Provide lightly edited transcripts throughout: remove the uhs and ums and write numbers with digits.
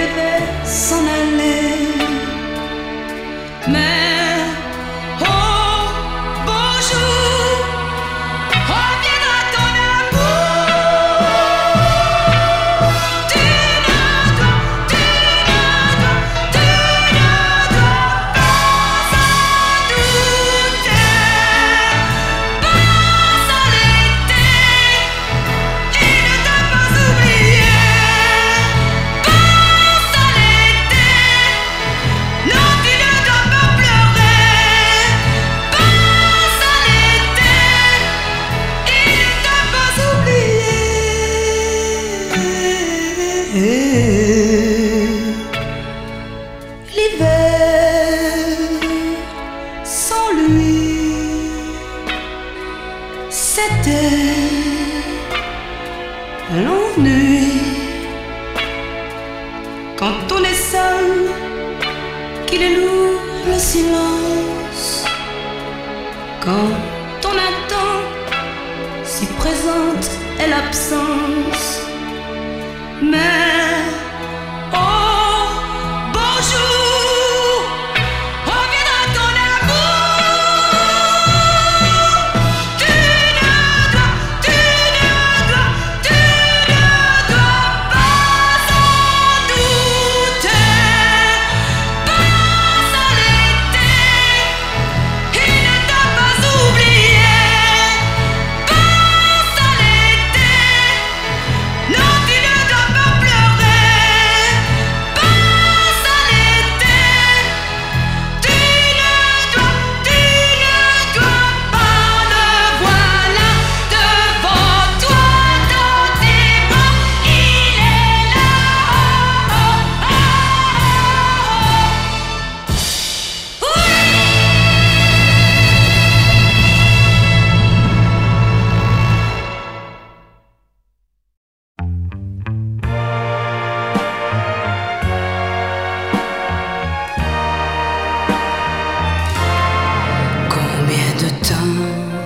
devait s'en aller. Mais oh, bonjour, reviendra ton amour. Tu ne dois pas en douter. Pense à l'été, il ne t'a pas oublié. Pense à l'été, non tu ne dois pas pleurer. Pense à l'été, il ne t'a pas oublié. L'hiver sans lui, c'était l'ennui. Quand on est seul, qu'il est lourd le silence. Quand on attend, si présente est l'absence. Mais oh, bonjour, reviendra ton amour. Tu ne dois pas en douter. Pense à l'été, il ne t'a pas oublié. Pense à l'été, non tu ne dois pas pleurer. Pense à l'été, tu ne dois pas. Le voilà devant toi, dans tes bras, il est là. Combien de temps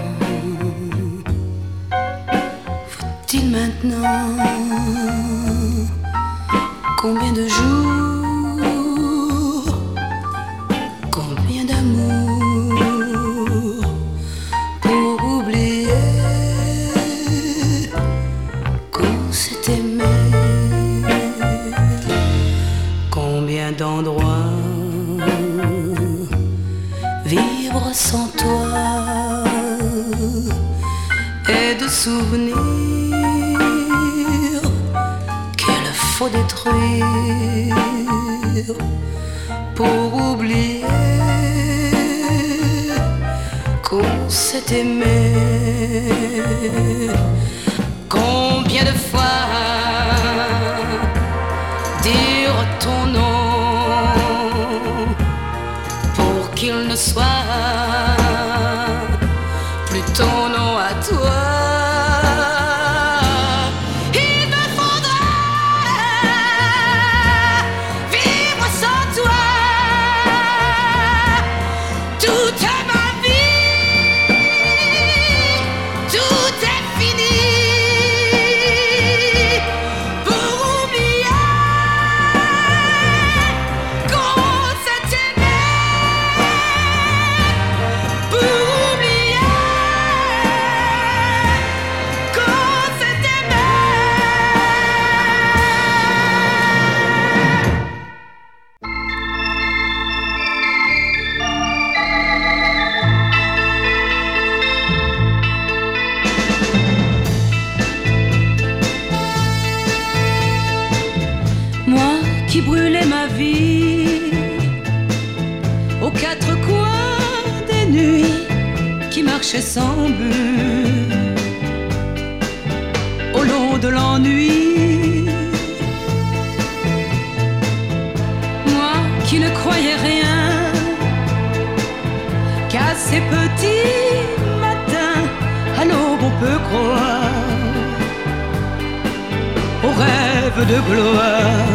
faut-il maintenant? Combien de jours? Combien d'amour pour oublier qu'on s'est aimé? Combien d'endroits vivre sans toi et de souvenirs qu'il faut détruire pour oublier qu'on s'est aimé. Combien de fois dire ton nom pour qu'il ne soit plus ton nom à toi. Il me faudrait vivre sans toi toute ma vie. Tout est fini pour oublier qu'on s'est aimé. Pour oublier qu'on s'est aimé. Moi qui brûlais ma vie aux quatre coins des nuits, qui marchais sans but au long de l'ennui. Moi qui ne croyais rien qu'à ces petits matins, à l'aube on peut croire aux rêves de gloire.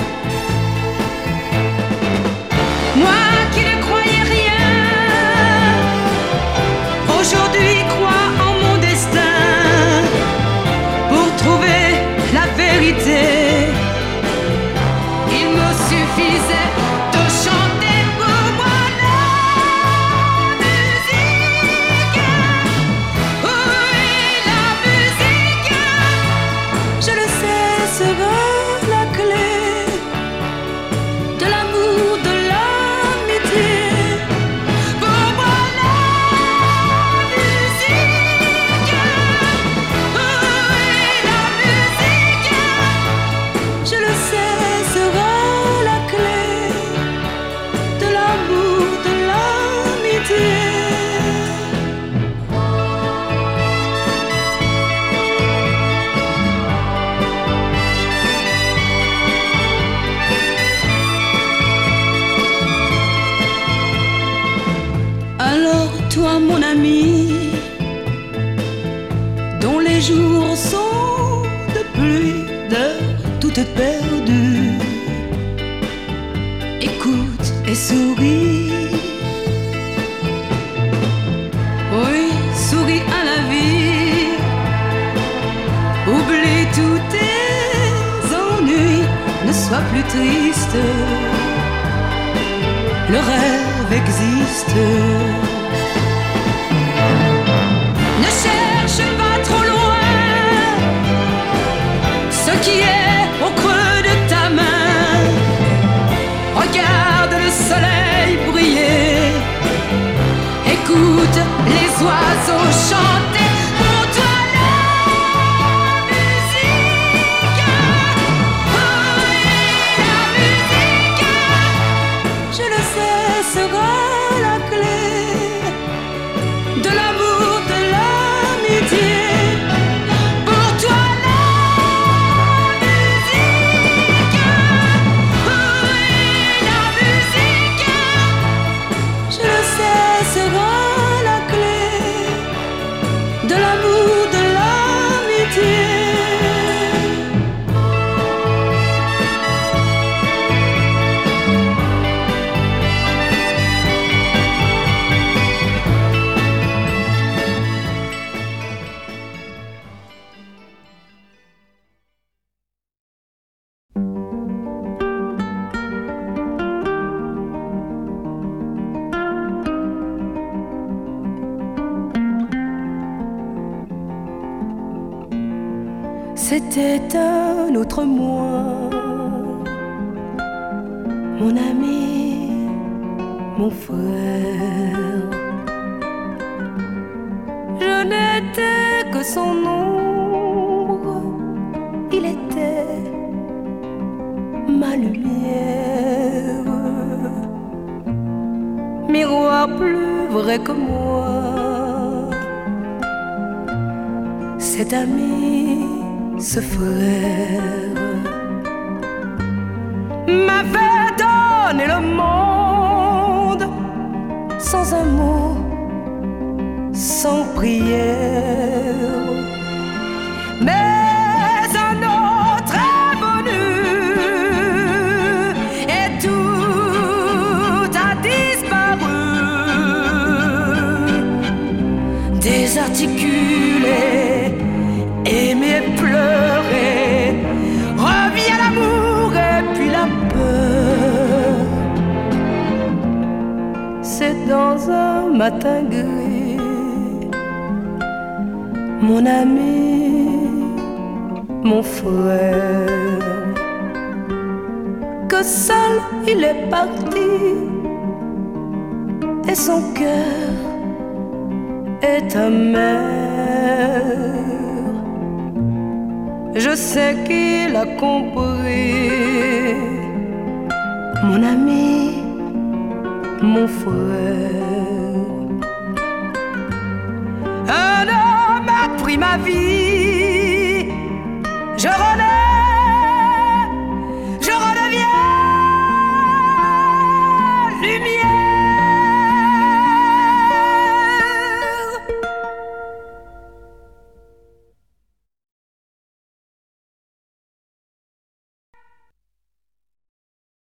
Moi qui ne croyais rien, aujourd'hui crois en mon destin pour trouver la vérité. Il me suffisait de chanter pour moi la musique. Oui, la musique, je le sais, sera la clé de l'amour, de l'amitié. Pour moi la musique, oui, la musique, je le sais, sera la clé de l'amour, de l'amitié. Alors toi mon ami, dont les jours sont de pluie, d'heures toutes perdues, écoute et souris. Oui, souris à la vie, oublie tous tes ennuis, ne sois plus triste, le rêve existe. Ne cherche pas trop loin ce qui est au creux de ta main. Regarde le soleil briller, écoute les oiseaux chanter. Pour toi la musique, oui, la musique, je le sais, sera la clé de l'amour, de l'amitié. Pour toi la musique, oui, la musique, je le sais, sera la clé de l'amour, de l'amitié. C'était un autre moi, mon ami, mon frère. Je n'étais que son ombre, il était ma lumière. Miroir plus vrai que moi, cet ami, ce frère m'avait donné le monde sans un mot, sans prière. Mais un autre est venu et tout a disparu, désarticulé, aimer, pleurer, revient l'amour et puis la peur. C'est dans un matin gris, mon ami, mon frère, que seul il est parti et son cœur est amer. Je sais qu'il a compris, mon ami, mon frère. Un homme a pris ma vie, je relève